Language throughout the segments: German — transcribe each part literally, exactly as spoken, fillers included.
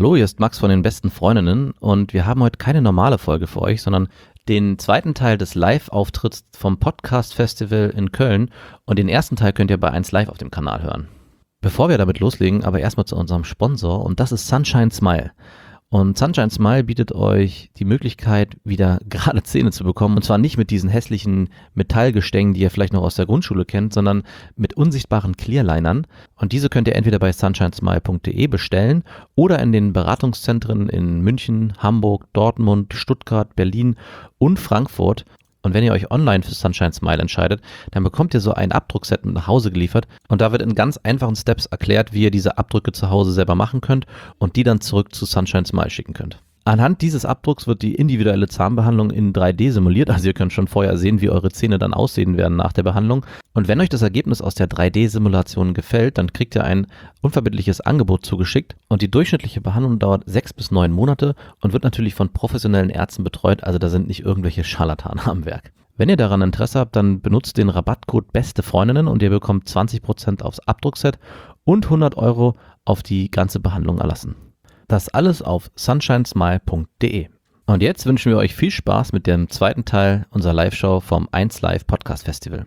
Hallo, hier ist Max von den besten Freundinnen und wir haben heute keine normale Folge für euch, sondern den zweiten Teil des Live-Auftritts vom Podcast-Festival in Köln und den ersten Teil könnt ihr bei eins Live auf dem Kanal hören. Bevor wir damit loslegen, aber erstmal zu unserem Sponsor und das ist Sunshine Smile. Und Sunshine Smile bietet euch die Möglichkeit, wieder gerade Zähne zu bekommen. Und zwar nicht mit diesen hässlichen Metallgestängen, die ihr vielleicht noch aus der Grundschule kennt, sondern mit unsichtbaren Clearlinern. Und diese könnt ihr entweder bei sunshine smile punkt de bestellen oder in den Beratungszentren in München, Hamburg, Dortmund, Stuttgart, Berlin und Frankfurt. Und wenn ihr euch online für Sunshine Smile entscheidet, dann bekommt ihr so ein Abdruckset mit nach Hause geliefert und da wird in ganz einfachen Steps erklärt, wie ihr diese Abdrücke zu Hause selber machen könnt und die dann zurück zu Sunshine Smile schicken könnt. Anhand dieses Abdrucks wird die individuelle Zahnbehandlung in drei D simuliert, also ihr könnt schon vorher sehen, wie eure Zähne dann aussehen werden nach der Behandlung. Und wenn euch das Ergebnis aus der drei D-Simulation gefällt, dann kriegt ihr ein unverbindliches Angebot zugeschickt und die durchschnittliche Behandlung dauert sechs bis neun Monate und wird natürlich von professionellen Ärzten betreut, also da sind nicht irgendwelche Scharlatane am Werk. Wenn ihr daran Interesse habt, dann benutzt den Rabattcode Beste Freundinnen und ihr bekommt zwanzig Prozent aufs Abdruckset und hundert Euro auf die ganze Behandlung erlassen. Das alles auf sunshine smile punkt de. Und jetzt wünschen wir euch viel Spaß mit dem zweiten Teil unserer Live-Show vom eins Live Podcast Festival.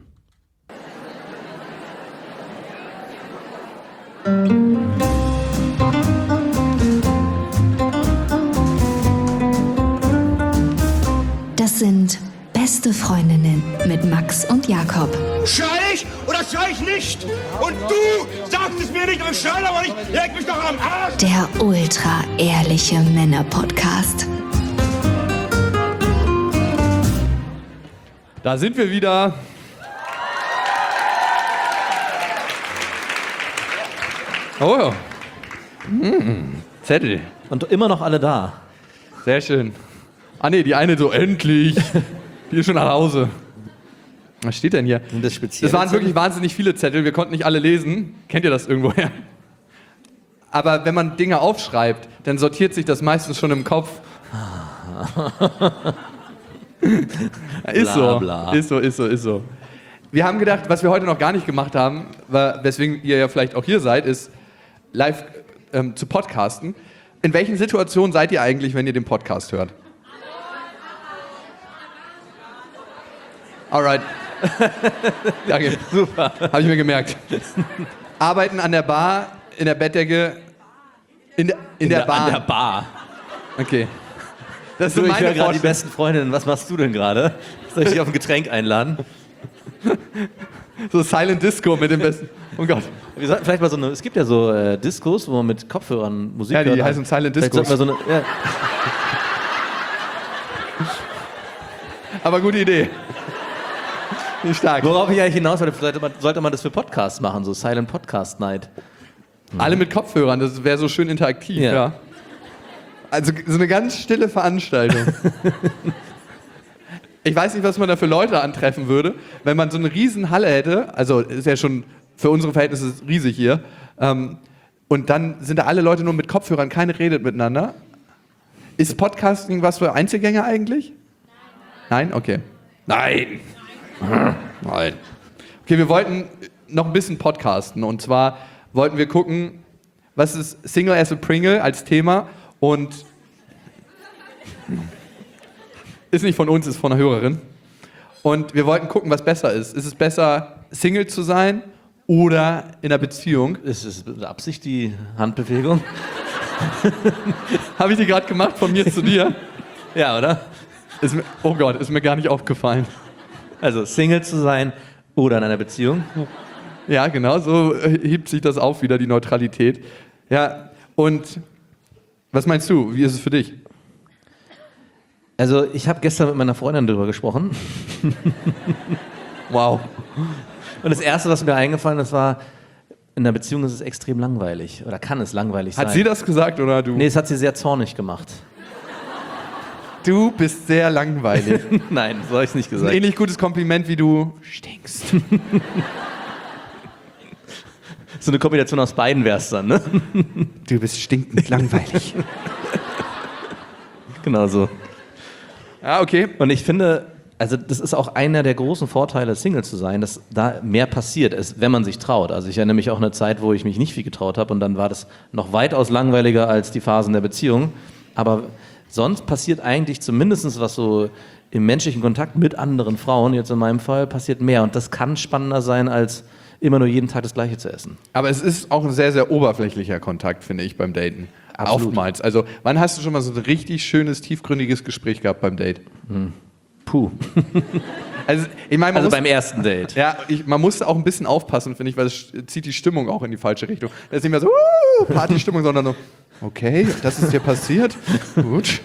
Das sind Beste Freundinnen mit Max und Jakob. Schrei ich oder schrei ich nicht? Und du sagst es mir nicht, aber schrei aber nicht. Leg mich doch am Arsch. Der ultra-ehrliche Männer-Podcast. Da sind wir wieder. Oh ja. Hm. Zettel. Und immer noch alle da. Sehr schön. Ah ne, die eine so, endlich. Die ist schon nach Hause. Was steht denn hier? Sind das spezielle Das waren Zettel? wirklich wahnsinnig viele Zettel. Wir konnten nicht alle lesen. Kennt ihr das irgendwoher? Aber wenn man Dinge aufschreibt, dann sortiert sich das meistens schon im Kopf. Ist so, Bla, bla. ist so, ist so, ist so. Wir haben gedacht, was wir heute noch gar nicht gemacht haben, weswegen ihr ja vielleicht auch hier seid, ist live ähm, zu podcasten. In welchen Situationen seid ihr eigentlich, wenn ihr den Podcast hört? Alright. Danke. Super. Habe ich mir gemerkt. Arbeiten an der Bar, in der Bettdecke, in der, in In der, der, Bar. an der Bar. Okay. Das ist Du, so ich meine höre gerade die Vorstellung. besten Freundinnen. Was machst du denn gerade? Soll ich dich auf ein Getränk einladen? So Silent Disco mit dem besten. Oh Gott. Wir sollten vielleicht mal so eine, es gibt ja so äh, Diskos, wo man mit Kopfhörern Musik Ja, die hört. heißen Silent Vielleicht Discos. sollten wir so eine, ja. Aber gute Idee. Nicht stark. Worauf ich eigentlich hinaus wollte, sollte man, sollte man das für Podcasts machen, so Silent Podcast Night. Alle mit Kopfhörern, das wäre so schön interaktiv, ja. Ja. Also so eine ganz stille Veranstaltung. Ich weiß nicht, was man da für Leute antreffen würde, wenn man so eine riesen Halle hätte, also ist ja schon für unsere Verhältnisse riesig hier, ähm, und dann sind da alle Leute nur mit Kopfhörern, keine redet miteinander. Ist Podcasting was für Einzelgänger eigentlich? Nein? Okay. Nein! Nein. Okay, wir wollten noch ein bisschen podcasten und zwar wollten wir gucken, was ist Single as a Pringle als Thema und ist nicht von uns, ist von einer Hörerin. Und wir wollten gucken, was besser ist. Ist es besser, Single zu sein oder in einer Beziehung? Ist es mit Absicht die Handbewegung? Habe ich die gerade gemacht von mir zu dir? Ja, oder? Ist mir, oh Gott, ist mir gar nicht aufgefallen. Also Single zu sein oder in einer Beziehung. Ja, genau, so äh, hebt sich das auf wieder, die Neutralität. Ja, und was meinst du? Wie ist es für dich? Also ich habe gestern mit meiner Freundin darüber gesprochen. Wow. Und das Erste, was mir eingefallen ist, war, in einer Beziehung ist es extrem langweilig. Oder kann es langweilig sein. Hat sie das gesagt oder du? Nee, es hat sie sehr zornig gemacht. Du bist sehr langweilig. Nein, so habe ich es nicht Das ist ein gesagt. ähnlich gutes Kompliment wie du stinkst. So eine Kombination aus beiden wäre es dann, ne? Du bist stinkend langweilig. Genau so. Ja, okay. Und ich finde, Also das ist auch einer der großen Vorteile, Single zu sein, dass da mehr passiert ist, wenn man sich traut. Also ich erinnere mich auch an eine Zeit, wo ich mich nicht viel getraut habe und dann war das noch weitaus langweiliger als die Phasen der Beziehung. Aber sonst passiert eigentlich zumindest was so im menschlichen Kontakt mit anderen Frauen, jetzt in meinem Fall, passiert mehr. Und das kann spannender sein, als immer nur jeden Tag das Gleiche zu essen. Aber es ist auch ein sehr, sehr oberflächlicher Kontakt, finde ich, beim Daten. Absolut. Oftmals. Also wann hast du schon mal so ein richtig schönes, tiefgründiges Gespräch gehabt beim Date? Hm. Puh. Also, ich meine, man Also muss, beim ersten Date. ja, ich, man muss auch ein bisschen aufpassen, finde ich, weil es zieht die Stimmung auch in die falsche Richtung. Das ist nicht mehr so uh, Partystimmung, sondern so, okay, das ist dir passiert. Gut.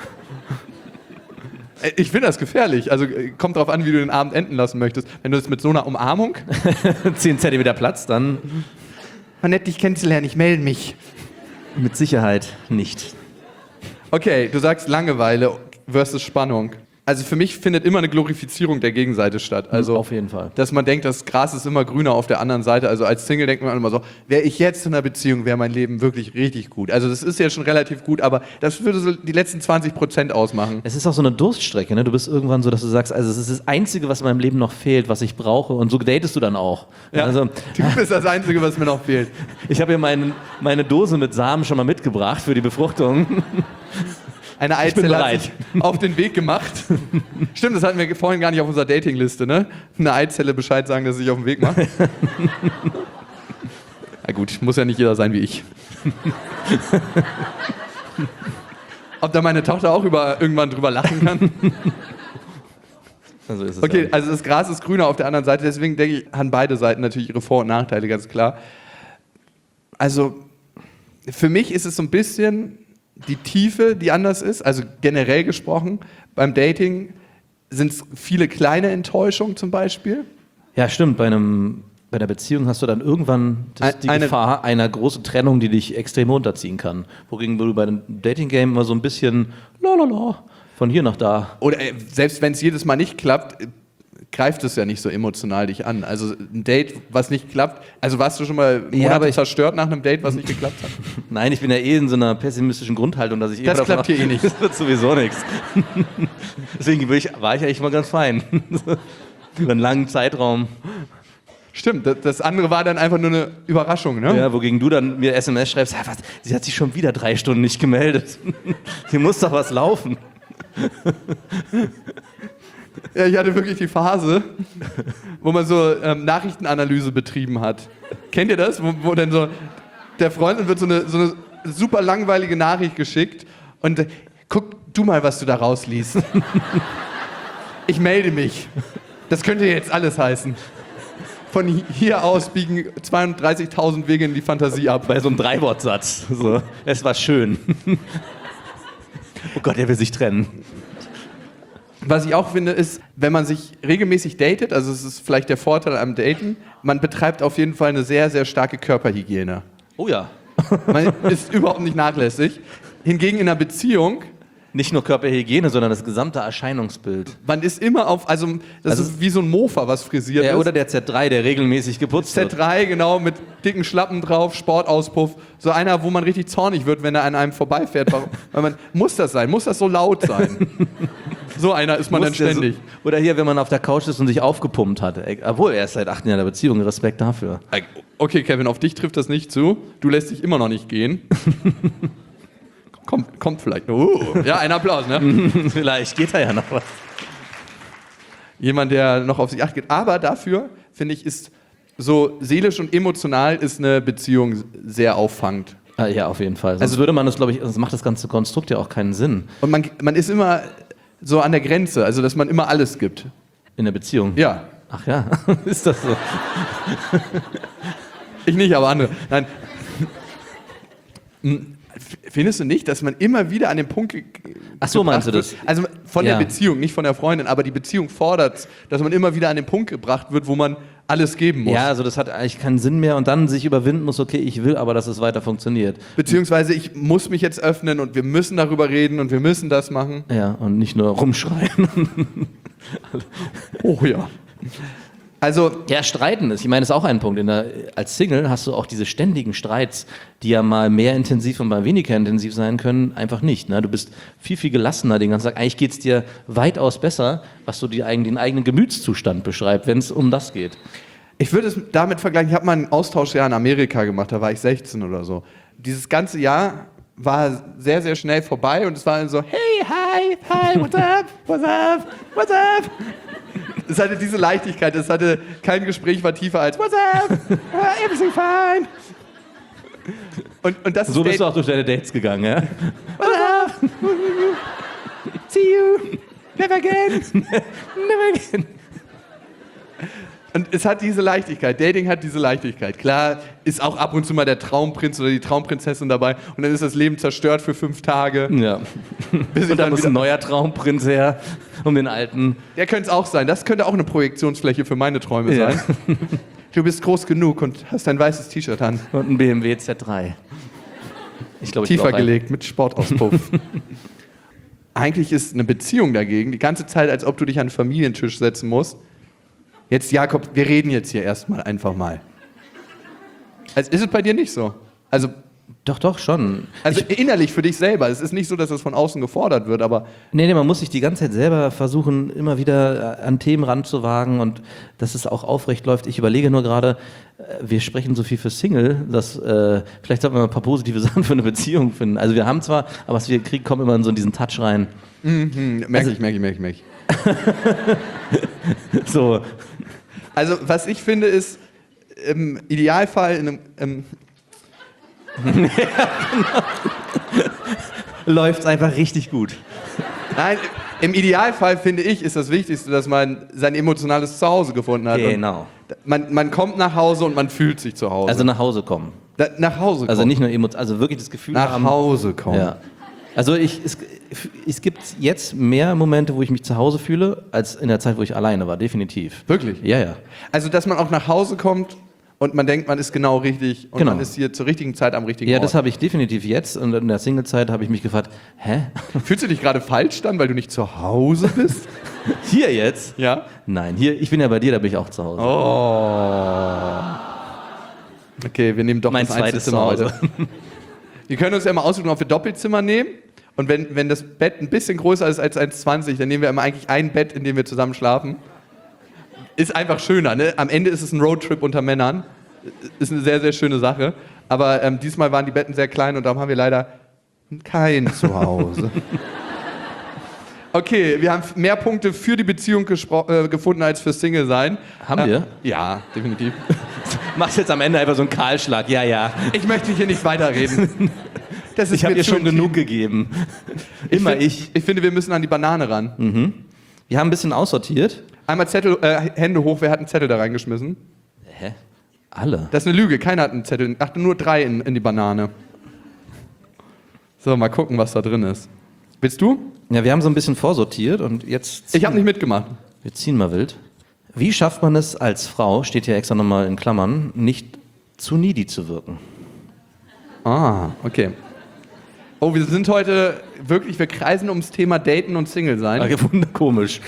Ich finde das gefährlich. Also kommt drauf an, wie du den Abend enden lassen möchtest. Wenn du es mit so einer Umarmung... Zehn Zentimeter Platz, dann... War nett, dich kennenzulernen, ich melde mich. Mit Sicherheit nicht. Okay, du sagst Langeweile versus Spannung. Also für mich findet immer eine Glorifizierung der Gegenseite statt. Also, auf jeden Fall. Dass man denkt, das Gras ist immer grüner auf der anderen Seite. Also als Single denkt man immer so, wäre ich jetzt in einer Beziehung, wäre mein Leben wirklich richtig gut. Also das ist ja schon relativ gut, aber das würde so die letzten zwanzig Prozent ausmachen. Es ist auch so eine Durststrecke, ne? Du bist irgendwann so, dass du sagst, also es ist das Einzige, was in meinem Leben noch fehlt, was ich brauche. Und so datest du dann auch. Ja, Also, du bist das Einzige, was mir noch fehlt. ich habe hier mein, meine Dose mit Samen schon mal mitgebracht für die Befruchtung. Eine Eizelle hat sich auf den Weg gemacht. Stimmt, das hatten wir vorhin gar nicht auf unserer Datingliste, ne? Eine Eizelle Bescheid sagen, dass sie sich auf den Weg macht. Na gut, muss ja nicht jeder sein wie ich. Ob da meine Tochter auch über, irgendwann drüber lachen kann? Also ist es Okay, ja. also das Gras ist grüner auf der anderen Seite, deswegen denke ich, haben beide Seiten natürlich ihre Vor- und Nachteile, ganz klar. Also für mich ist es so ein bisschen die Tiefe, die anders ist, also generell gesprochen. Beim Dating sind es viele kleine Enttäuschungen zum Beispiel. Ja, stimmt. Bei, einem, bei einer Beziehung hast du dann irgendwann das, die Eine- Gefahr einer großen Trennung, die dich extrem runterziehen kann. Wogegen du bei einem Dating-Game immer so ein bisschen lalala, von hier nach da. Oder äh, selbst wenn es jedes Mal nicht klappt, äh, greift es ja nicht so emotional dich an. Also ein Date, was nicht klappt. Also warst du schon mal Monate Ja, aber ich- zerstört nach einem Date, was nicht geklappt hat? Nein, ich bin ja eh in so einer pessimistischen Grundhaltung, dass ich eh Das davon klappt hier eh nicht. Das wird sowieso nichts. Deswegen bin ich, war ich eigentlich mal ganz fein. Über einen langen Zeitraum. Stimmt, das, das andere war dann einfach nur eine Überraschung, ne? Ja, wogegen du dann mir S M S schreibst, ja, was, sie hat sich schon wieder drei Stunden nicht gemeldet. Hier muss doch was laufen. Ja, ich hatte wirklich die Phase, wo man so ähm, Nachrichtenanalyse betrieben hat. Kennt ihr das? Wo, wo dann so der Freundin wird so eine, so eine super langweilige Nachricht geschickt und äh, guck du mal, was du da rausliest. Ich melde mich. Das könnte jetzt alles heißen. Von hier aus biegen zweiunddreißigtausend Wege in die Fantasie ab. Bei so einem Dreiwortsatz. So, es war schön. Oh Gott, er will sich trennen. Was ich auch finde, ist, wenn man sich regelmäßig datet, also es ist vielleicht der Vorteil am Daten, man betreibt auf jeden Fall eine sehr, sehr starke Körperhygiene. Oh ja. Man ist überhaupt nicht nachlässig. Hingegen in einer Beziehung, Nicht nur Körperhygiene, sondern das gesamte Erscheinungsbild. man ist immer auf, also das Also- ist wie so ein Mofa, was frisiert Ja, ist. oder der Z drei, der regelmäßig geputzt Z wird. drei, genau, mit dicken Schlappen drauf, Sportauspuff. So einer, wo man richtig zornig wird, wenn er an einem vorbeifährt. Warum? Weil man, muss das sein? Muss das so laut sein? So einer ist man dann Muss der ständig. So, oder hier, wenn man auf der Couch ist und sich aufgepumpt hat. Ey, obwohl, er ist seit acht Jahren in der Beziehung. Respekt dafür. Okay, Kevin, auf dich trifft das nicht zu. Du lässt dich immer noch nicht gehen. kommt, kommt vielleicht. Uh, ja, ein Applaus, ne? Vielleicht geht da ja noch was. Jemand, der noch auf sich acht gibt. Aber dafür, finde ich, ist so seelisch und emotional ist eine Beziehung sehr auffangend. Ah, ja, auf jeden Fall. Sonst also würde man das, glaube ich, sonst macht das ganze Konstrukt ja auch keinen Sinn Und man, man ist immer so an der Grenze, also dass man immer alles gibt. in der Beziehung. Ja, Ach ja, ist das so? ich nicht, aber andere. Nein. Findest du nicht, dass man immer wieder an den Punkt ge- Ach so, meinst du gebracht das? wird? Also von Ja. der Beziehung, nicht von der Freundin, aber die Beziehung fordert, dass man immer wieder an den Punkt gebracht wird, wo man alles geben muss. Ja, also das hat eigentlich keinen Sinn mehr und dann sich überwinden muss, okay, ich will aber, dass es weiter funktioniert. Beziehungsweise ich muss mich jetzt öffnen und wir müssen darüber reden und wir müssen das machen. Ja, und nicht nur rumschreien. Oh ja. Also, Ja, streiten ist. Ich meine, das ist auch ein Punkt. In der, als Single hast du auch diese ständigen Streits, die ja mal mehr intensiv und mal weniger intensiv sein können, einfach nicht. Ne? Du bist viel, viel gelassener den ganzen Tag. Eigentlich geht es dir weitaus besser, was so die, den eigenen Gemütszustand beschreibt, wenn es um das geht. ich würde es damit vergleichen, ich habe mal ein Austauschjahr in Amerika gemacht, da war ich sechzehn oder so. Dieses ganze Jahr war sehr, sehr schnell vorbei und es war dann so, hey, hi, hi, what's up, what's up, what's up? Es hatte diese Leichtigkeit, es hatte, kein Gespräch war tiefer als what's up, uh, everything fine. Und, und das So ist bist Date- du auch durch deine Dates gegangen, ja? What's up? See you, never again. Never again. Und es hat diese Leichtigkeit, Dating hat diese Leichtigkeit. Klar ist auch ab und zu mal der Traumprinz oder die Traumprinzessin dabei und dann ist das Leben zerstört für fünf Tage. Ja. Bis ich Und dann dann muss wieder, ein neuer Traumprinz her, um den alten. der könnte es auch sein, das könnte auch eine Projektionsfläche für meine Träume Ja. sein. Du bist groß genug und hast ein weißes T-Shirt an, Und ein B M W Z drei. Ich glaube, ich tiefer will auch ein- gelegt mit Sportauspuff. Eigentlich ist eine Beziehung dagegen die ganze Zeit, als ob du dich an einen Familientisch setzen musst. Jetzt, Jakob, wir reden jetzt hier erstmal einfach mal. Also ist es bei dir nicht so? Also, Doch, doch, schon. also innerlich für dich selber. Es ist nicht so, dass es von außen gefordert wird, aber Nee, nee, man muss sich die ganze Zeit selber versuchen, immer wieder an Themen ranzuwagen und dass es auch aufrecht läuft. Ich überlege nur gerade, äh, wir sprechen so viel für Single, dass äh, vielleicht sollten wir mal ein paar positive Sachen für eine Beziehung finden. Also wir haben zwar, aber was wir kriegen, kommt immer in so in diesen Touch rein. mhm, merke ich, merke ich, merke ich, merke ich. So, Also was ich finde ist, im Idealfall in einem, ähm, läuft's einfach richtig gut. nein, im Idealfall finde ich, ist das Wichtigste, dass man sein emotionales Zuhause gefunden hat. Genau. Und man, man kommt nach Hause und man fühlt sich zu Hause. Also nach Hause kommen. da, nach Hause kommen. Also nicht nur emotional, also wirklich das Gefühl nach haben. Hause kommen. Ja. Also ich, es, es gibt jetzt mehr Momente, wo ich mich zu Hause fühle, als in der Zeit, wo ich alleine war, definitiv. Wirklich? Ja, ja. Also dass man auch nach Hause kommt und man denkt, man ist genau richtig und Genau. man ist hier zur richtigen Zeit am richtigen Ja, Ort. das habe ich definitiv jetzt. Und in der Single-Zeit habe ich mich gefragt, hä? Fühlst du dich gerade falsch dann, weil du nicht zu Hause bist? Hier jetzt? Ja. Nein, hier, ich bin ja bei dir, da bin ich auch zu Hause. Oh. Okay, wir nehmen doch Mein das zweites Einzelzimmer Zuhause. heute. Wir können uns ja mal aussuchen, ob wir Doppelzimmer nehmen. Und wenn, wenn das Bett ein bisschen größer ist als eins Komma zwanzig, dann nehmen wir immer eigentlich ein Bett, in dem wir zusammen schlafen. Ist einfach schöner, ne? Am Ende ist es ein Roadtrip unter Männern. Ist eine sehr, sehr schöne Sache. Aber ähm, diesmal waren die Betten sehr klein und darum haben wir leider kein Zuhause. Okay, wir haben mehr Punkte für die Beziehung gespro- äh, gefunden als für Single sein. Haben wir? Äh, ja, definitiv. Machst jetzt am Ende einfach so einen Kahlschlag. Ja, ja. Ich möchte hier nicht weiterreden. Das ist Ich habe mir dir zu schon intim. genug gegeben. Immer find, ich. Ich finde, wir müssen an die Banane ran. Wir haben ein bisschen aussortiert. Einmal Zettel, äh, Hände hoch, wer hat einen Zettel da reingeschmissen? Hä? Alle? Das ist eine Lüge, keiner hat einen Zettel. Ach, nur drei in, in die Banane. So, mal gucken, was da drin ist. Willst du? Ja, wir haben so ein bisschen vorsortiert und jetzt... Ich habe nicht mitgemacht. Wir ziehen mal wild. Wie schafft man es als Frau, steht hier extra nochmal in Klammern, nicht zu needy zu wirken? Ah, okay. Oh, wir sind heute wirklich, wir kreisen ums Thema Daten und Single sein. Okay, wunderkomisch.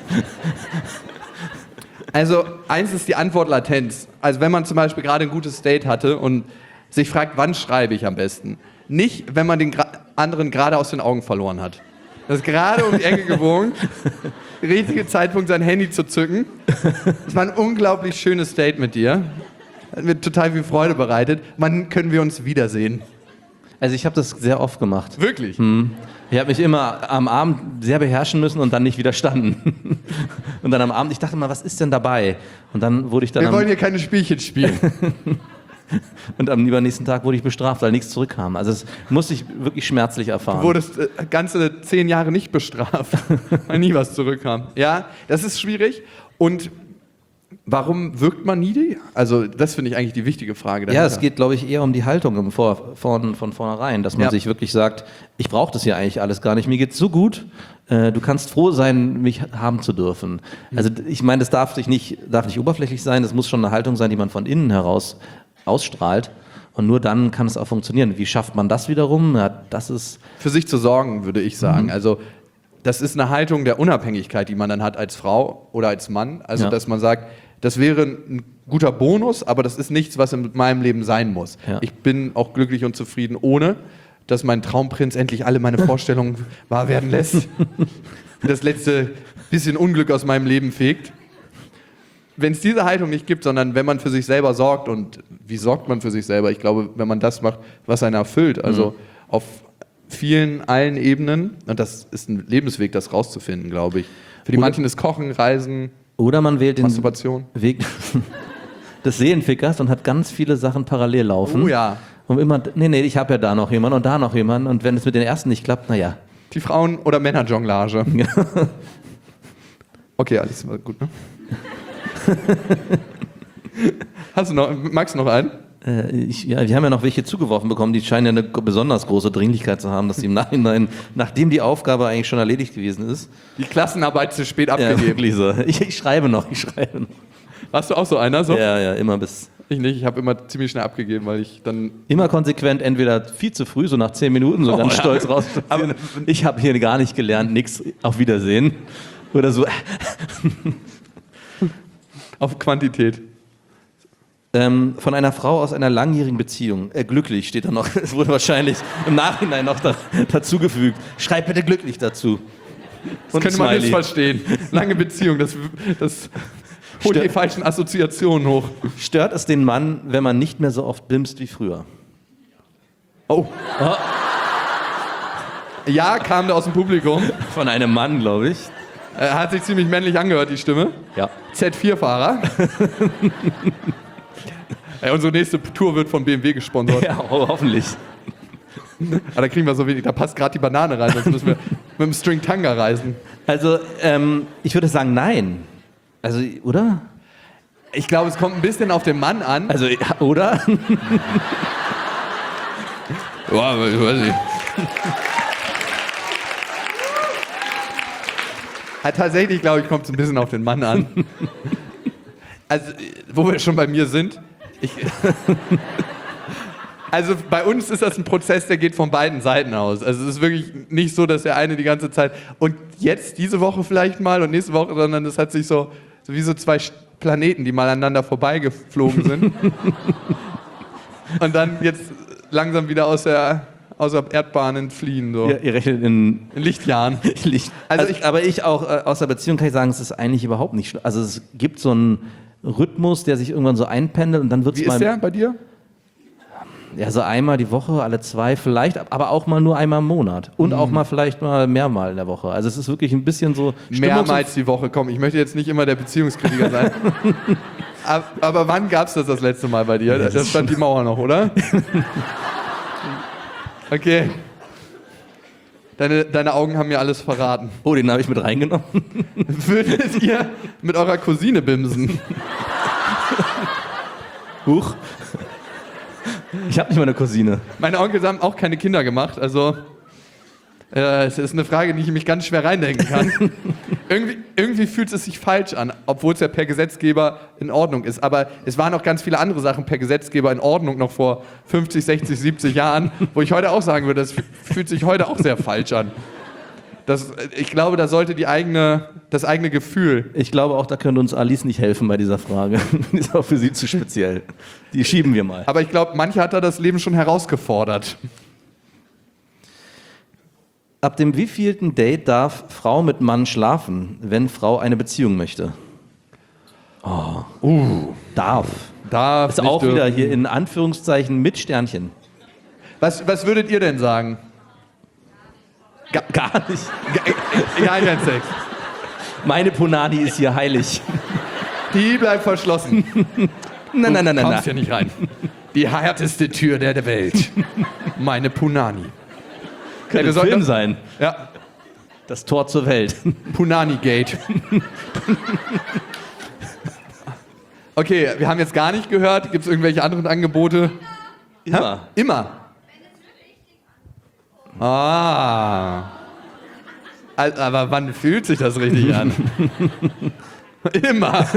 Also, eins ist die Antwortlatenz. Also, wenn man zum Beispiel gerade ein gutes Date hatte und sich fragt, wann schreibe ich am besten? Nicht, wenn man den gra- anderen gerade aus den Augen verloren hat. Das ist gerade um die Ecke gebogen. Richtige Zeitpunkt, sein Handy zu zücken. Das war ein unglaublich schönes Date mit dir. Hat mir total viel Freude bereitet. Wann können wir uns wiedersehen? Also ich habe das sehr oft gemacht. Wirklich? Ich habe mich immer am Abend sehr beherrschen müssen und dann nicht widerstanden. Und dann am Abend, ich dachte mal, was ist denn dabei? Und dann wurde ich dann Wir am, wollen hier keine Spielchen spielen. und am übernächsten Tag wurde ich bestraft, weil nichts zurückkam. Also das musste ich wirklich schmerzlich erfahren. Du wurdest äh, ganze zehn Jahre nicht bestraft, weil nie was zurückkam. Ja, das ist schwierig. Und warum wirkt man needy? Also das finde ich eigentlich die wichtige Frage dahinter. Ja, es geht, glaube ich, eher um die Haltung im Vor von, von vornherein, dass man Ja. sich wirklich sagt, ich brauche das hier eigentlich alles gar nicht, mir geht's so gut, äh, du kannst froh sein, mich haben zu dürfen. Also ich meine, das darf sich nicht, darf nicht oberflächlich sein, das muss schon eine Haltung sein, die man von innen heraus ausstrahlt und nur dann kann es auch funktionieren. Wie schafft man das wiederum? Ja, das ist... Für sich zu sorgen, würde ich sagen. Mhm. Also das ist eine Haltung der Unabhängigkeit, die man dann hat als Frau oder als Mann. Also Ja. dass man sagt, Das wäre ein guter Bonus, aber das ist nichts, was in meinem Leben sein muss. Ja. Ich bin auch glücklich und zufrieden, ohne dass mein Traumprinz endlich alle meine Vorstellungen wahr werden lässt. Das letzte bisschen Unglück aus meinem Leben fegt. Wenn es diese Haltung nicht gibt, sondern wenn man für sich selber sorgt, und wie sorgt man für sich selber? Ich glaube, wenn man das macht, was einen erfüllt, also mhm. auf vielen, allen Ebenen, und das ist ein Lebensweg, das rauszufinden, glaube ich. Für die oder manchen ist Kochen, Reisen, oder man wählt den Masturbation. Weg des Seelenfickers und hat ganz viele Sachen parallel laufen. Oh ja. Und immer, nee, nee, ich habe ja da noch jemanden und da noch jemanden, und wenn es mit den ersten nicht klappt, naja. Die Frauen- oder Männerjonglage. Okay, alles war gut, ne? Hast du noch, magst du noch einen? Äh, ich, ja, wir haben ja noch welche zugeworfen bekommen, die scheinen ja eine besonders große Dringlichkeit zu haben, dass sie im Nachhinein, nachdem die Aufgabe eigentlich schon erledigt gewesen ist. Die Klassenarbeit zu spät abgegeben. Ja, wirklich so. Ich, ich schreibe noch, ich schreibe noch. Warst du auch so einer? So? Ja, ja, immer bis... Ich nicht, ich habe immer ziemlich schnell abgegeben, weil ich dann... Immer konsequent, entweder viel zu früh, so nach zehn Minuten, so oh, ganz ja. stolz raus. Aber ich habe hier gar nicht gelernt, nix, auf Wiedersehen. Oder so. Auf Quantität. Ähm, von einer Frau aus einer langjährigen Beziehung. Äh, glücklich steht da noch. Es wurde wahrscheinlich im Nachhinein noch da, dazugefügt. Schreib bitte glücklich dazu. Das und könnte man jetzt verstehen. Lange Beziehung, das... das holt die falschen Assoziationen hoch. Stört es den Mann, wenn man nicht mehr so oft bimst wie früher? Oh. oh. Ja, kam der aus dem Publikum. Von einem Mann, glaube ich. Er hat sich ziemlich männlich angehört, die Stimme. Ja. Z vier Fahrer. Ey, unsere nächste Tour wird von B M W gesponsert. Ja, oh, hoffentlich. Aber da kriegen wir so wenig, da passt gerade die Banane rein, sonst müssen wir mit dem String Tanga reisen. Also, ähm, ich würde sagen, nein. Also, oder? Ich glaube, es kommt ein bisschen auf den Mann an. Also, oder? Ja, ich weiß nicht. Halt, tatsächlich, glaube ich, kommt es ein bisschen auf den Mann an. Also, wo wir schon bei mir sind. Ich also, bei uns ist das ein Prozess, der geht von beiden Seiten aus. Also, es ist wirklich nicht so, dass der eine die ganze Zeit und jetzt diese Woche vielleicht mal und nächste Woche, sondern das hat sich so, so wie so zwei Planeten, die mal aneinander vorbeigeflogen sind. Und dann jetzt langsam wieder aus der, aus der Erdbahn entfliehen. So. Ja, ihr rechnet in, in Lichtjahren. Licht. Also, also ich, aber ich auch äh, aus der Beziehung kann ich sagen, es ist eigentlich überhaupt nicht schlimm. Also es gibt so einen Rhythmus, der sich irgendwann so einpendelt und dann wird es mal... Wie ist der bei dir? Ja, so einmal die Woche, alle zwei vielleicht, aber auch mal nur einmal im Monat. Und mhm. auch mal vielleicht mal mehrmal in der Woche. Also es ist wirklich ein bisschen so... Mehrmals die Woche, komm, ich möchte jetzt nicht immer der Beziehungskritiker sein. aber, aber wann gab es das das letzte Mal bei dir? Da stand die Mauer noch, oder? Okay. Deine, deine Augen haben mir alles verraten. Oh, den habe ich mit reingenommen. Würdet ihr mit eurer Cousine bimsen? Huch. Ich habe nicht mal eine Cousine. Meine Onkels haben auch keine Kinder gemacht, also äh, es ist eine Frage, in die ich mich ganz schwer reindenken kann. irgendwie, irgendwie fühlt es sich falsch an, obwohl es ja per Gesetzgeber in Ordnung ist. Aber es waren auch ganz viele andere Sachen per Gesetzgeber in Ordnung noch vor fünfzig, sechzig, siebzig Jahren, wo ich heute auch sagen würde, das fühlt sich heute auch sehr falsch an. Das, ich glaube, da sollte die eigene, das eigene Gefühl... Ich glaube auch, da könnte uns Alice nicht helfen bei dieser Frage. Die ist auch für sie zu speziell. Die schieben wir mal. Aber ich glaube, manche hat da das Leben schon herausgefordert. Ab dem wievielten Date darf Frau mit Mann schlafen, wenn Frau eine Beziehung möchte? Oh. Uh. Darf. Darf. Ist auch wieder hier in Anführungszeichen mit Sternchen. Was, was würdet ihr denn sagen? Gar, gar nicht. Gar kein Sex. Meine Punani ist hier heilig. Die bleibt verschlossen. Nein, nein, nein, nein. Du kommst hier nicht rein. Die härteste Tür der Welt. Meine Punani. Könnte ein Film sein. Ja. Das Tor zur Welt. Punani Gate. Okay, wir haben jetzt gar nicht gehört. Gibt es irgendwelche anderen Angebote? Immer. Ha? Immer. Ah. Aber wann fühlt sich das richtig an? Immer.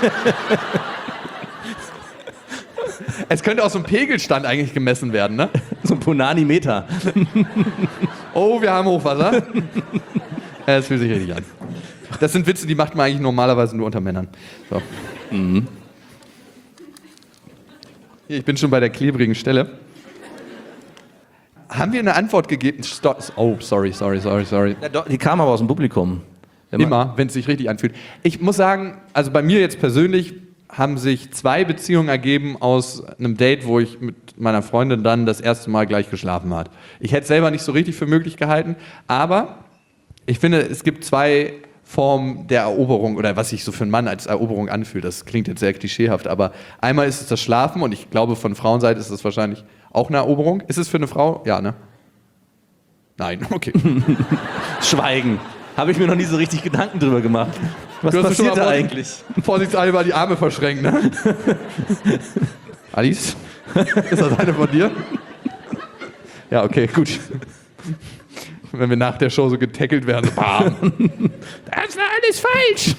Es könnte auch so ein Pegelstand eigentlich gemessen werden, ne? So ein Punani-Meter. Oh, wir haben Hochwasser. Es fühlt sich richtig an. Das sind Witze, die macht man eigentlich normalerweise nur unter Männern. So. Mhm. Hier, ich bin schon bei der klebrigen Stelle. Haben wir eine Antwort gegeben? Sto- oh, sorry, sorry, sorry, sorry. Ja, doch, die kam aber aus dem Publikum. Wenn man- Immer, wenn es sich richtig anfühlt. Ich muss sagen, also bei mir jetzt persönlich haben sich zwei Beziehungen ergeben aus einem Date, wo ich mit meiner Freundin dann das erste Mal gleich geschlafen habe. Ich hätte es selber nicht so richtig für möglich gehalten, aber ich finde, es gibt zwei Formen der Eroberung oder was sich so für einen Mann als Eroberung anfühlt. Das klingt jetzt sehr klischeehaft, aber einmal ist es das Schlafen und ich glaube, von Frauenseite ist es wahrscheinlich auch eine Eroberung. Ist es für eine Frau? Ja, ne? Nein, okay. Schweigen. Habe ich mir noch nie so richtig Gedanken drüber gemacht. Was Du hast passiert schon mal da vor- eigentlich? Vorsichtshalber die Arme verschränkt, ne? Alice? Ist das eine von dir? Ja, okay, gut. Wenn wir nach der Show so getackelt werden, bam. Das war alles falsch.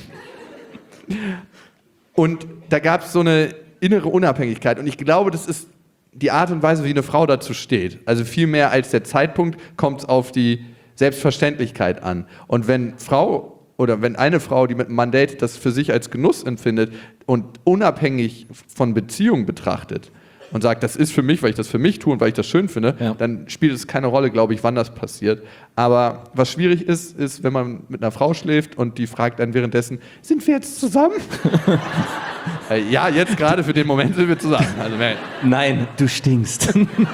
Und da gab es so eine innere Unabhängigkeit. Und ich glaube, das ist die Art und Weise, wie eine Frau dazu steht. Also viel mehr als der Zeitpunkt kommt es auf die Selbstverständlichkeit an. Und wenn Frau oder wenn eine Frau, die mit einem Mann datet, das für sich als Genuss empfindet und unabhängig von Beziehungen betrachtet und sagt, das ist für mich, weil ich das für mich tue und weil ich das schön finde, Ja. dann spielt es keine Rolle, glaube ich, wann das passiert. Aber was schwierig ist, ist, wenn man mit einer Frau schläft und die fragt dann währenddessen, sind wir jetzt zusammen? äh, ja, jetzt gerade für den Moment sind wir zusammen. Also, man, Nein, du stinkst.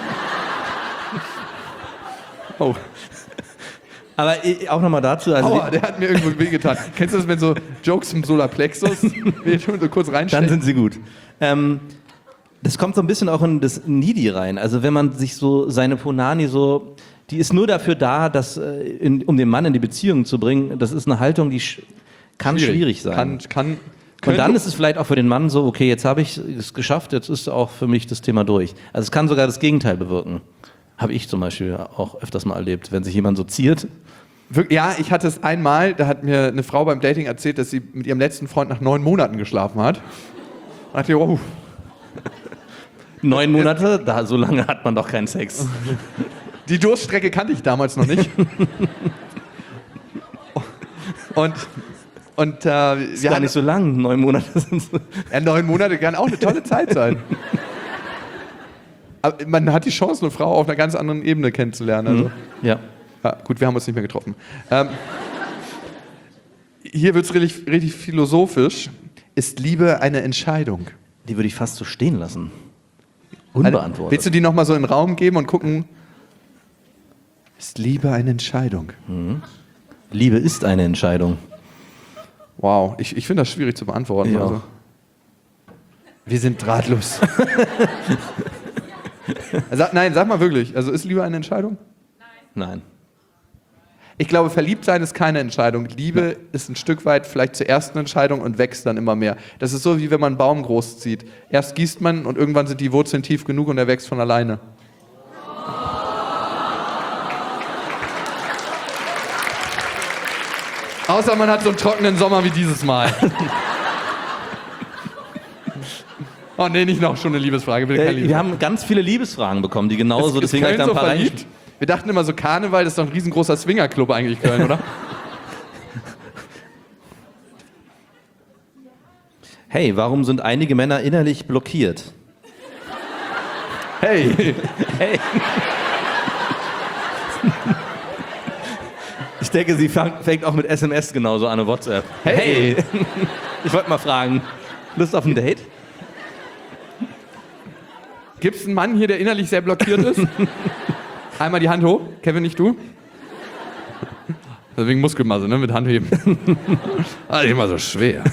oh. Aber äh, auch nochmal dazu. Also Aua, der hat mir irgendwo wehgetan. Kennst du das, wenn so Jokes im Solarplexus, wenn ich schon so kurz dann reinstelle? sind sie gut. Ähm, das kommt so ein bisschen auch in das Needy rein. Also wenn man sich so seine Punani so, die ist nur dafür da, dass, äh, in, um den Mann in die Beziehung zu bringen. Das ist eine Haltung, die sch- kann schwierig, sein. Kann, kann, Und könnte- dann ist es vielleicht auch für den Mann so, okay, jetzt habe ich es geschafft, jetzt ist auch für mich das Thema durch. Also es kann sogar das Gegenteil bewirken. Habe ich zum Beispiel auch öfters mal erlebt, wenn sich jemand so ziert. Wir- Ja, ich hatte es einmal, da hat mir eine Frau beim Dating erzählt, dass sie mit ihrem letzten Freund nach neun Monaten geschlafen hat. Und dachte ich, wow, Neun Monate, da, so lange hat man doch keinen Sex. die Durststrecke kannte ich damals noch nicht. Und, und äh, Ist wir gar hatten, nicht so lang, neun Monate sind so. ja, neun Monate kann auch eine tolle Zeit sein. Aber man hat die Chance, eine Frau auf einer ganz anderen Ebene kennenzulernen. Also. Ja. Ja, gut, wir haben uns nicht mehr getroffen. Ähm, hier wird es richtig, richtig philosophisch. Ist Liebe eine Entscheidung? Die würde ich fast so stehen lassen. Also, Unbeantwortet. willst du die nochmal so in den Raum geben und gucken? Ist Liebe eine Entscheidung? Liebe ist eine Entscheidung. Wow, ich, ich finde das schwierig zu beantworten. Ja. Also. Wir sind drahtlos. Sag, nein, sag mal wirklich. Also ist Liebe eine Entscheidung? Nein. Ich glaube, verliebt sein ist keine Entscheidung. Liebe ist ein Stück weit vielleicht zur ersten Entscheidung und wächst dann immer mehr. Das ist so, wie wenn man einen Baum großzieht. Erst gießt man und irgendwann sind die Wurzeln tief genug und er wächst von alleine. Außer man hat so einen trockenen Sommer wie dieses Mal. Oh nee, nicht noch schon eine Liebesfrage. Bitte keine Äh, wir Liebesfrage. haben ganz viele Liebesfragen bekommen, die genauso, Ist- ist deswegen habe ich da Köln ein so paar verliebt? reingeschrieben. Wir dachten immer so, Karneval, das ist doch ein riesengroßer Swingerclub eigentlich, Köln, oder? Hey, warum sind einige Männer innerlich blockiert? Hey, Hey. Ich denke, sie fang, fängt auch mit S M S genauso an, eine WhatsApp. Hey. Ich wollte mal fragen, Lust auf ein Date? gibt es einen Mann hier, der innerlich sehr blockiert ist? Einmal die Hand hoch. Kevin, nicht du? Wegen Muskelmasse, ne? Mit Handheben. Ah, immer so schwer.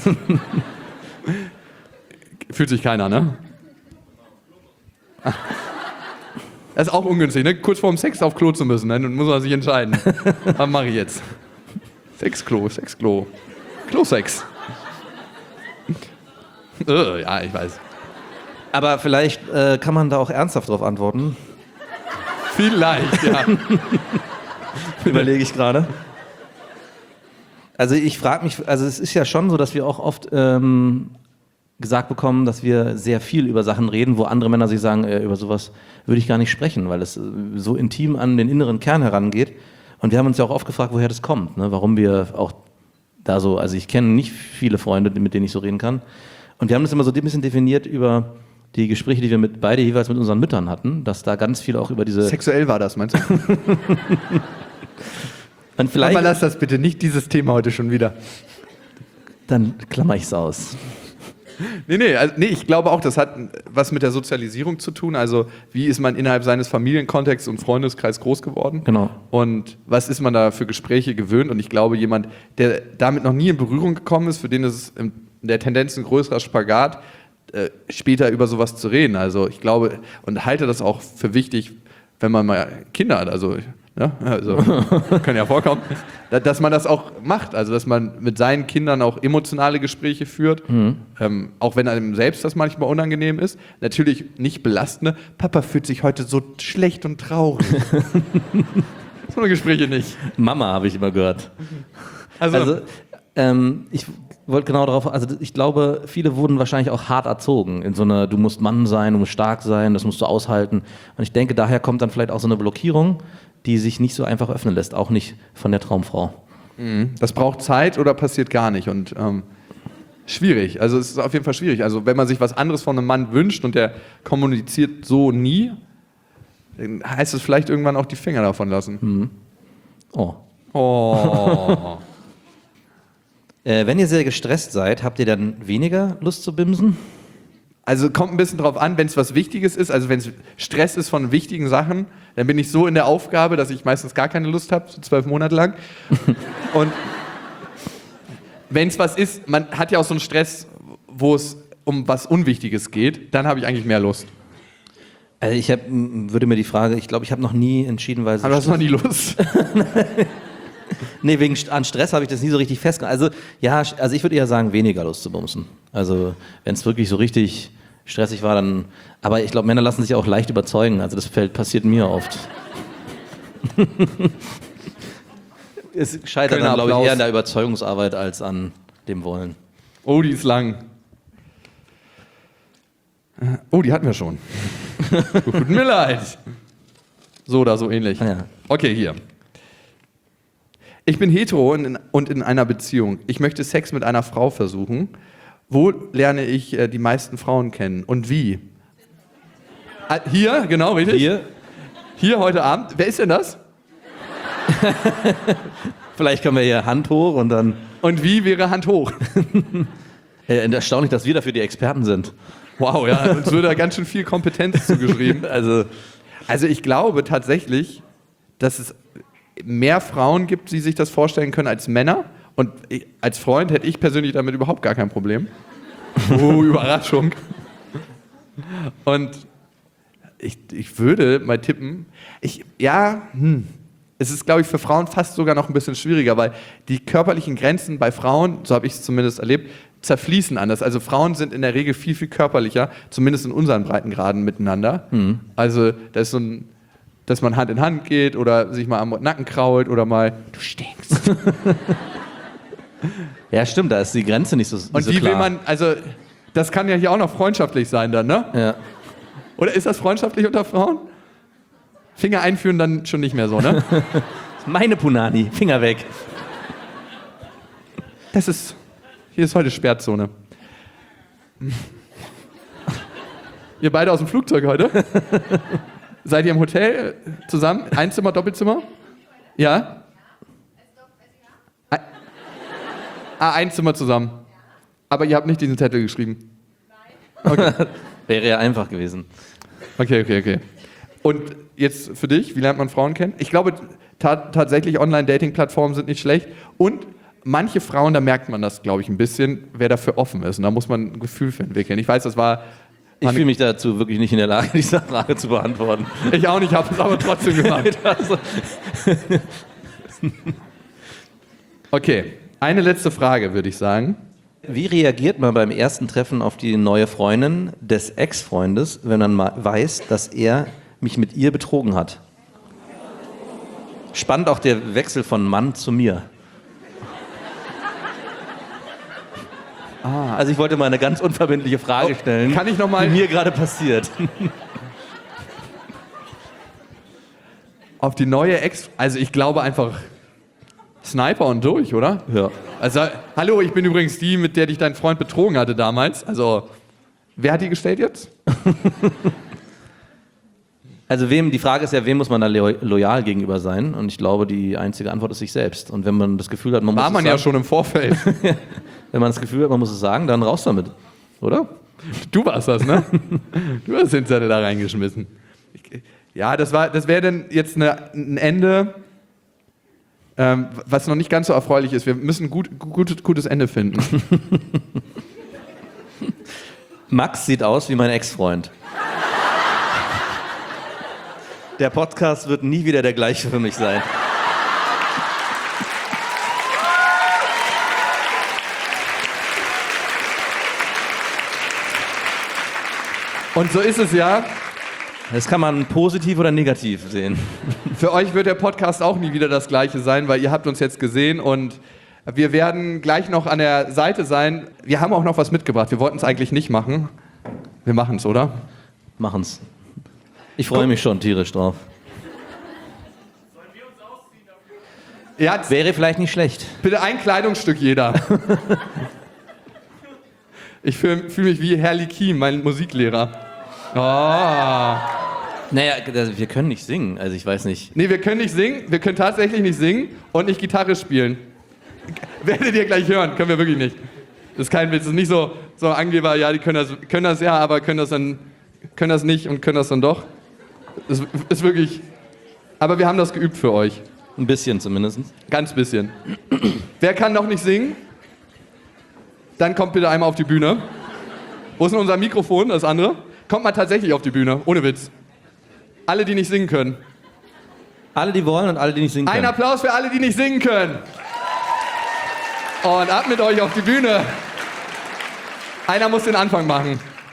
Fühlt sich keiner, ne? Das ist auch ungünstig, ne? Kurz vorm Sex auf Klo zu müssen, ne? Dann muss man sich entscheiden. Was mache ich jetzt? Sexklo, Sexklo. Klosex. äh, ja, ich weiß. Aber vielleicht äh, kann man da auch ernsthaft drauf antworten. Vielleicht, ja. Überlege ich gerade. Also ich frage mich, also es ist ja schon so, dass wir auch oft ähm, gesagt bekommen, dass wir sehr viel über Sachen reden, wo andere Männer sich sagen, äh, über sowas würde ich gar nicht sprechen, weil es äh, so intim an den inneren Kern herangeht. Und wir haben uns ja auch oft gefragt, woher das kommt, ne? Warum wir auch da so, also ich kenne nicht viele Freunde, mit denen ich so reden kann. Und wir haben das immer so ein bisschen definiert über die Gespräche, die wir mit beide jeweils mit unseren Müttern hatten, dass da ganz viel auch über diese... Sexuell war das, meinst du? Und vielleicht, aber lass das bitte, nicht dieses Thema heute schon wieder. Dann klammer ich es aus. Nee, nee, also, nee, ich glaube auch, das hat was mit der Sozialisierung zu tun. Also, wie ist man innerhalb seines Familienkontexts und Freundeskreis groß geworden? Genau. Und was ist man da für Gespräche gewöhnt? Und ich glaube, jemand, der damit noch nie in Berührung gekommen ist, für den ist es in der Tendenz ein größerer Spagat, äh, später über sowas zu reden. Also, ich glaube und halte das auch für wichtig, wenn man mal Kinder hat. Also, ja, also kann ja vorkommen, dass man das auch macht, also dass man mit seinen Kindern auch emotionale Gespräche führt, mhm. ähm, auch wenn einem selbst das manchmal unangenehm ist. Natürlich nicht belastende. Papa fühlt sich heute so schlecht und traurig. So eine Gespräche nicht. Mama habe ich immer gehört. Also, also ähm, ich wollte genau darauf, also ich glaube, viele wurden wahrscheinlich auch hart erzogen in so einer, du musst Mann sein, du musst stark sein, das musst du aushalten. Und ich denke, daher kommt dann vielleicht auch so eine Blockierung, die sich nicht so einfach öffnen lässt, auch nicht von der Traumfrau. Das braucht Zeit oder passiert gar nicht und ähm, schwierig, also es ist auf jeden Fall schwierig. Also wenn man sich was anderes von einem Mann wünscht und der kommuniziert so nie, dann heißt es vielleicht irgendwann auch die Finger davon lassen. Mhm. Oh. Oh. äh, wenn ihr sehr gestresst seid, habt ihr dann weniger Lust zu bimsen? Also kommt ein bisschen drauf an, wenn es was Wichtiges ist, also wenn es Stress ist von wichtigen Sachen, dann bin ich so in der Aufgabe, dass ich meistens gar keine Lust habe, so zwölf Monate lang. Und wenn es was ist, man hat ja auch so einen Stress, wo es um was Unwichtiges geht, dann habe ich eigentlich mehr Lust. Also ich hab, würde mir die Frage, ich glaube, ich habe noch nie entschieden, weil... Aber du hast noch nie Lust? Nee, wegen an Stress habe ich das nie so richtig festgehalten. Also ja, also ich würde eher sagen, weniger Lust zu bumsen. Also wenn es wirklich so richtig stressig war, dann... Aber ich glaube, Männer lassen sich auch leicht überzeugen. Also das fällt, passiert mir oft. Es scheitert dann, glaube ich, eher an der Überzeugungsarbeit als an dem Wollen. Oh, die ist lang. Oh, die hatten wir schon. Tut mir leid. So oder so ähnlich. Ah, ja. Okay, hier. Ich bin hetero und in, und in einer Beziehung. Ich möchte Sex mit einer Frau versuchen. Wo lerne ich äh, die meisten Frauen kennen und wie? Ah, hier, genau, richtig? Hier? Hier heute Abend. Wer ist denn das? Vielleicht können wir hier Hand hoch und dann... Und wie wäre Hand hoch? Ja, erstaunlich, dass wir dafür die Experten sind. Wow, ja, uns wird da ganz schön viel Kompetenz zugeschrieben. Also, also ich glaube tatsächlich, dass es mehr Frauen gibt, die sich das vorstellen können als Männer. Und ich, als Freund hätte ich persönlich damit überhaupt gar kein Problem. Oh, Überraschung. Und ich, ich würde mal tippen, ich, ja, hm, es ist, glaube ich, für Frauen fast sogar noch ein bisschen schwieriger, weil die körperlichen Grenzen bei Frauen, so habe ich es zumindest erlebt, zerfließen anders. Also Frauen sind in der Regel viel, viel körperlicher, zumindest in unseren Breitengraden miteinander. Mhm. Also da ist so ein, dass man Hand in Hand geht oder sich mal am Nacken krault oder mal, du stinkst. Ja, stimmt, da ist die Grenze nicht so, nicht Und so die klar. will man, also das kann ja hier auch noch freundschaftlich sein dann, ne? Ja. Oder ist das freundschaftlich unter Frauen? Finger einführen dann schon nicht mehr so, ne? Meine Punani, Finger weg. Das ist, hier ist heute Sperrzone. Ihr beide aus dem Flugzeug heute? Seid ihr im Hotel zusammen? Einzimmer, Doppelzimmer? Ja? Ah, ein Zimmer zusammen. Aber ihr habt nicht diesen Zettel geschrieben? Okay. Wäre ja einfach gewesen. Okay, okay, okay. Und jetzt für dich, wie lernt man Frauen kennen? Ich glaube ta- tatsächlich, Online-Dating-Plattformen sind nicht schlecht. Und manche Frauen, da merkt man das, glaube ich, ein bisschen, wer dafür offen ist. Und da muss man ein Gefühl für entwickeln. Ich weiß, das war... Ich fühle mich dazu wirklich nicht in der Lage, diese Frage zu beantworten. Ich auch nicht, habe es aber trotzdem gemacht. Okay, eine letzte Frage, würde ich sagen. Wie reagiert man beim ersten Treffen auf die neue Freundin des Ex-Freundes, wenn man mal weiß, dass er mich mit ihr betrogen hat? Spannend auch der Wechsel von Mann zu mir. Ah. Also ich wollte mal eine ganz unverbindliche Frage stellen, oh, kann ich noch mal die mir gerade passiert. Auf die neue Ex... Also ich glaube einfach... Sniper und durch, oder? Ja. Also, hallo, ich bin übrigens die, mit der dich dein Freund betrogen hatte damals. Also, wer hat die gestellt jetzt? Also wem, die Frage ist ja, wem muss man da lo- loyal gegenüber sein? Und ich glaube, die einzige Antwort ist sich selbst. Und wenn man das Gefühl hat, man muss War es man sagen, ja schon im Vorfeld. wenn man das Gefühl hat, man muss es sagen, dann raus damit, oder? Du warst das, ne? Du hast den Zettel da reingeschmissen. Ich, ja, das war, das wäre dann jetzt eine, ein Ende, ähm, was noch nicht ganz so erfreulich ist. Wir müssen ein gut, gut, gutes Ende finden. Max sieht aus wie mein Ex-Freund. Der Podcast wird nie wieder der gleiche für mich sein. Und so ist es ja. Das kann man positiv oder negativ sehen. Für euch wird der Podcast auch nie wieder das Gleiche sein, weil ihr habt uns jetzt gesehen und wir werden gleich noch an der Seite sein. Wir haben auch noch was mitgebracht. Wir wollten es eigentlich nicht machen. Wir machen es, oder? Machen's. Ich freue mich schon tierisch drauf. Ja, Wäre vielleicht nicht schlecht. bitte ein Kleidungsstück jeder. Ich fühle fühl mich wie Herr Likim, mein Musiklehrer. Oh. Naja, das- wir können nicht singen, also ich weiß nicht. Nee, wir können nicht singen, wir können tatsächlich nicht singen und nicht Gitarre spielen. Werdet ihr gleich hören, können wir wirklich nicht. Das ist kein Witz, das ist nicht so, so Angeber, ja, die können das, können das ja, aber können das dann, können das nicht und können das dann doch. Das ist wirklich, aber wir haben das geübt für euch. Ein bisschen zumindest. Ganz bisschen. Wer kann noch nicht singen? Dann kommt bitte einmal auf die Bühne. Wo ist denn unser Mikrofon, das andere? Kommt mal tatsächlich auf die Bühne, ohne Witz. Alle, die nicht singen können. Alle, die wollen und alle, die nicht singen Ein können. Applaus für alle, die nicht singen können. Und ab mit euch auf die Bühne. Einer muss den Anfang machen.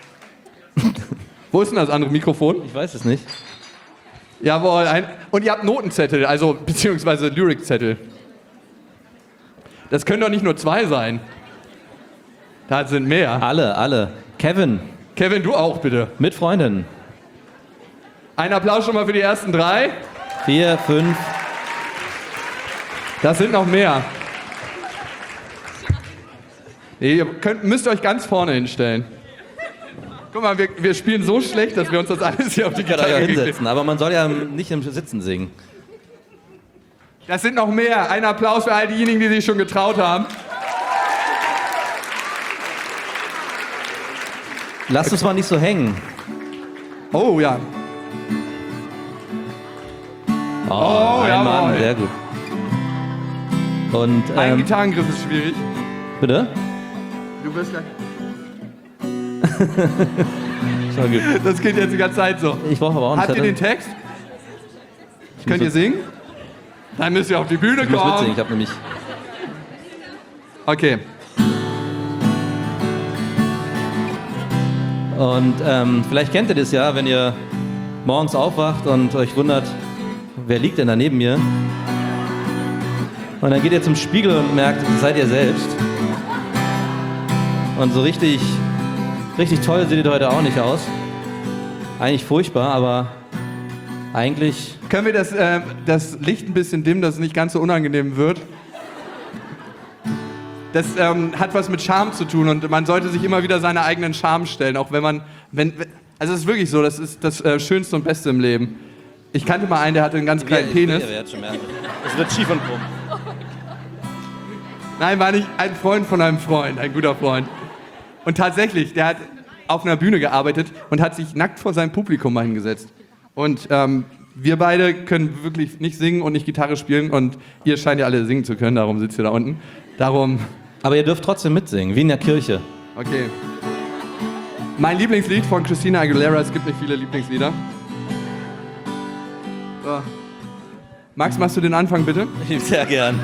Wo ist denn das andere Mikrofon? Ich weiß es nicht. Jawohl. Ein und ihr habt Notenzettel, also beziehungsweise Lyrikzettel. Das können doch nicht nur zwei sein. Da sind mehr. Alle, alle. Kevin, Kevin, du auch bitte. mit Freundin. Ein Applaus schon mal für die ersten drei. Vier, fünf. Das sind noch mehr. Nee, ihr könnt, müsst euch ganz vorne hinstellen. Guck mal, wir, wir spielen so schlecht, dass wir uns das alles hier auf die Ich kann euch ja Gitarre gekriegt. hinsetzen, aber man soll ja nicht im Sitzen singen. Das sind noch mehr. Ein Applaus für all diejenigen, die sich schon getraut haben. Lasst uns mal nicht so hängen. Oh ja. Oh, ein jawohl. Mann, sehr gut. Und, Ein ähm, Gitarrengriff ist schwierig. bitte? Du wirst gleich. Schon gut. Das geht jetzt die ganze Zeit so. Ich brauche aber auch einen Habt ihr Zettel. den Text? Könnt ihr singen? Dann müsst ihr auf die Bühne Ich muss mitsingen, kommen. ich habe nämlich... Okay. Und ähm, vielleicht kennt ihr das ja, wenn ihr morgens aufwacht und euch wundert, wer liegt denn da neben mir? Und dann geht ihr zum Spiegel und merkt, das seid ihr selbst. Und so richtig, richtig toll seht ihr heute auch nicht aus. Eigentlich furchtbar, aber eigentlich... Können wir das, äh, das Licht ein bisschen dimmen, dass es nicht ganz so unangenehm wird? Das ähm, hat was mit Charme zu tun und man sollte sich immer wieder seine eigenen Charme stellen, auch wenn man, wenn, also es ist wirklich so, das ist das äh, Schönste und Beste im Leben. Ich kannte mal einen, der hatte einen ganz kleinen Penis. Es wird schief und krumm. Nein, war nicht ein Freund von einem Freund, ein guter Freund. Und tatsächlich, der hat auf einer Bühne gearbeitet und hat sich nackt vor seinem Publikum mal hingesetzt. Und ähm, wir beide können wirklich nicht singen und nicht Gitarre spielen und ihr scheint ja alle singen zu können, darum sitzt ihr da unten. Darum... Aber ihr dürft trotzdem mitsingen, wie in der Kirche. Okay. Mein Lieblingslied von Christina Aguilera, es gibt nicht viele Lieblingslieder. So. Max, machst du den Anfang bitte? Sehr gern.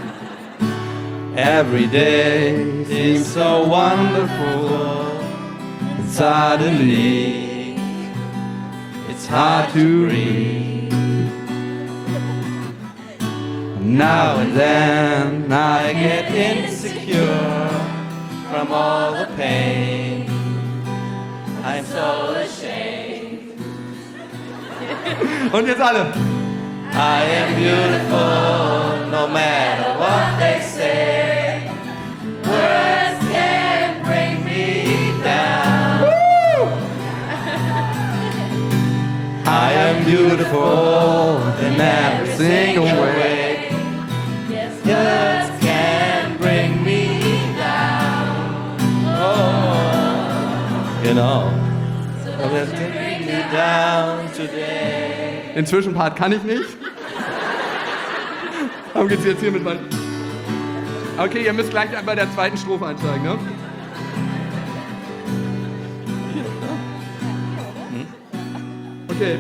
Every day seems so wonderful, and suddenly it's hard to breathe. Now and then I get insecure from all the pain. I'm so ashamed. Und jetzt alle. I am beautiful no matter beautiful in every single way. Yes, can bring me down. Oh, you know, so let's bring me down today. Den Zwischenpart kann ich nicht. Darum geht's jetzt hier mit meinem... Okay, ihr müsst gleich bei der zweiten Strophe einsteigen, ne? Okay.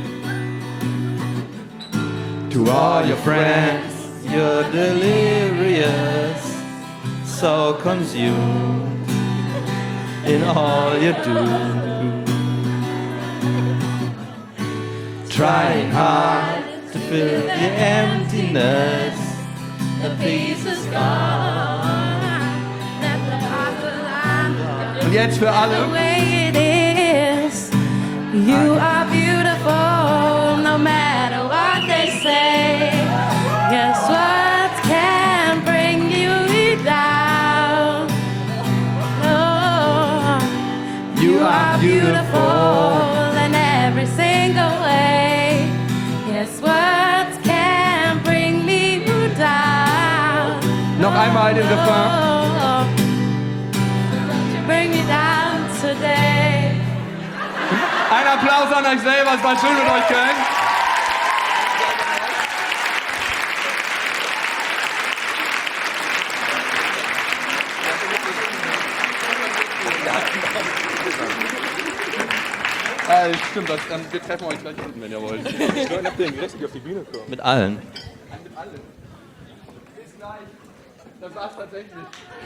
To all your friends, you're delirious, so consumed in all you do, trying hard to fill the emptiness. The peace is gone. Und jetzt für alle. The way it is, you are beautiful, no matter what they say. Guess what can bring you down? Oh, you are beautiful in every single way. Guess what can bring me down? Noch einmal den Refrain. Bring me down today. Ein Applaus an euch selber, es war schön mit euch, Köln. Äh, stimmt, das, ähm, wir treffen euch gleich unten, wenn ihr wollt. Mit allen. Mit allen. Bis gleich. Das war's tatsächlich.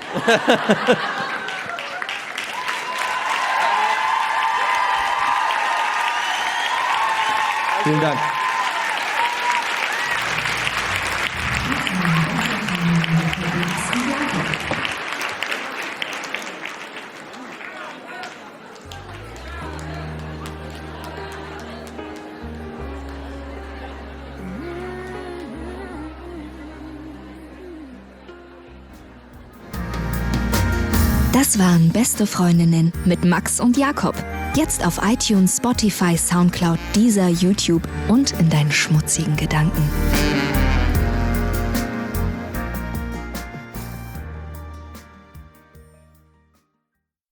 Vielen Dank. Das waren Beste Freundinnen mit Max und Jakob. Jetzt auf iTunes, Spotify, Soundcloud, Deezer, YouTube und in deinen schmutzigen Gedanken.